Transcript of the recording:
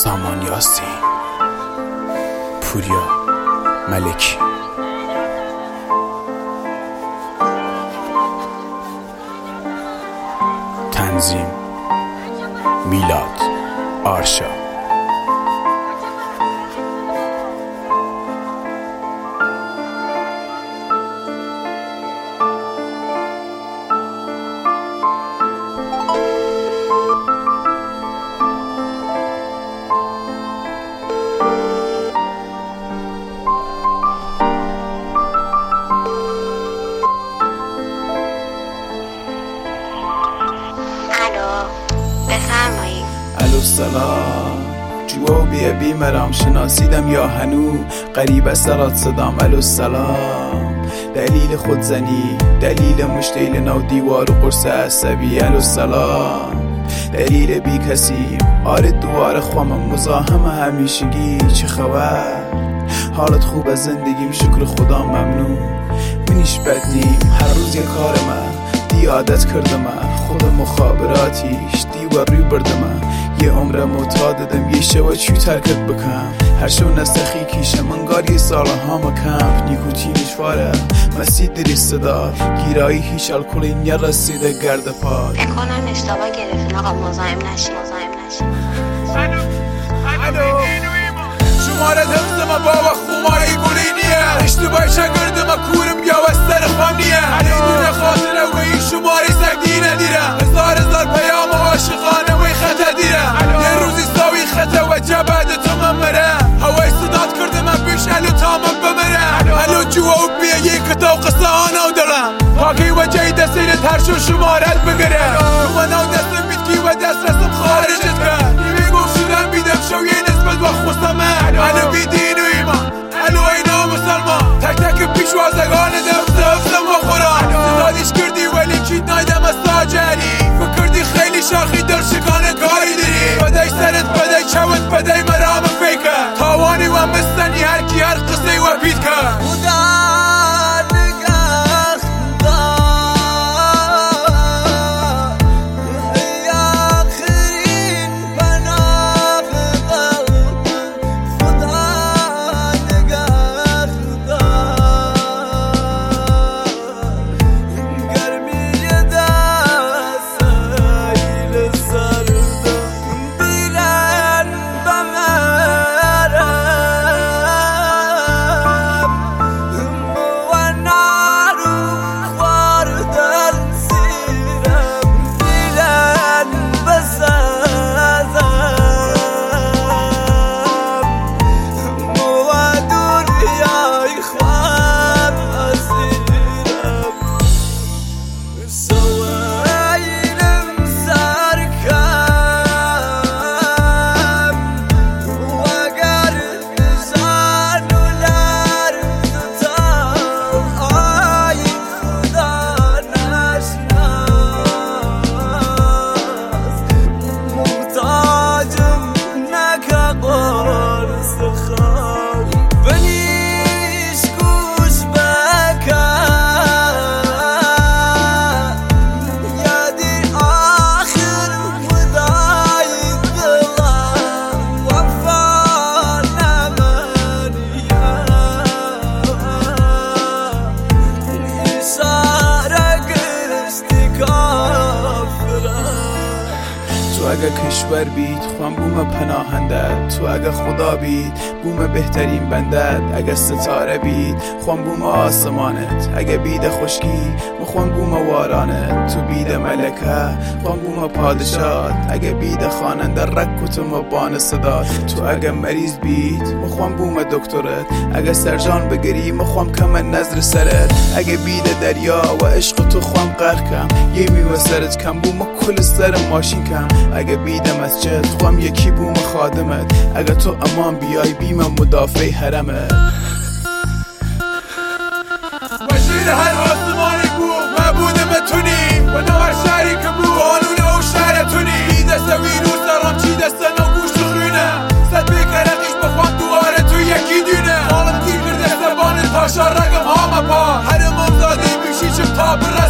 سامان یاسین، پوریا ملکی. تنظیم میلاد آرشا. الو سلام، جواب بیمرام شناسیدم یا هنو قریب سرات صدام. الو سلام، دلیل خودزنی، دلیل مشتیل نو دیوار و قرص عصبی. الو سلام، دلیل بی کسیم، آره دوار خوامم مزاحم همیشگی. چه خبر؟ حالت خوب از زندگیم؟ شکر خدا ممنون. منیش بد نیم، هر روز یه کار من دی عادت کرده من. خود مخابراتیش دیوار روی برده من. یه عمر معتاد دادم یه شوه چی ترکت بکم. هر شو نستخی کیشه منگار یه سال همه کمپ. نیکوتینش واره مسید دری صدا، گیرایی هیچ الکلی نرسیده گرد پاد. اکنم اشتباه گرفتن آقا، مزاحم نشی. الو شماره دمزه ما بابا خومایی گلینیه. اشتباه شکرده ما کورم یا وستر خانیه. دونه خاطره و این شماره سکتی ندیره. هزار پیام و عاشقانه و خطه دیره. یه روزی ساوی خطه و جبهد تو ممره. هوای صدات کرده من پیش الو تامم بمره. الو جوا و بیه یک کتاب قصه آنو دلم. پاکی و جای دستیره ترشو شمارت بگره. تو منو دستم بیتکی و دست رسم خارجت کرد. نیمه گفت شدن بیدم شو یه نسبت و خستمه. الو بی دین و ایمان، الو اینا مسلمان. تک تک پیشوازگان دفتم و قرآن. صدادیش کردی ولی چید نایدم از تاج علی. فکردی خیلی شاخی در شکانه کاری داری. بدای سرت بدای چوت بدای مرام فکر. تاوانی و مستنی هر کی هر قصه و پیت کرد. تو اگه کشور بید خوام بوم پناهندت. تو اگه خدا بید بوم بهترین بندت. اگه ستاره بید خوام بوم آسمانت. اگه بید خشکی مخوام بوم وارانت. تو بید ملکه خوام بوم پادشات. اگه بید خواننده رک و تو مبان صدات. تو اگه مریض بید مخوام بوم دکترت. اگه سرجان بگری مخوام کم نظر سرت. اگه بید دریا و عشق تو خوام غرقم. یه میوه سرت کم بوم کل سر ماشین کم. اگه بیدم از جد خوام یکی بوم خادمت. اگه تو امان بیای بیم مدافع حرمت. وزیر هر آسمانی بو معبودم تونی و نوار شهری که بو قانون او شهرتونی. بیده سوی رو سرام چی دستن و گوش خرونه. صد بکرقیش بخوام دواره تو یکی دونه. حالم تیر کرده زبان تاشا رقم ها مپا. هر امام زاده بیشی چم تا بره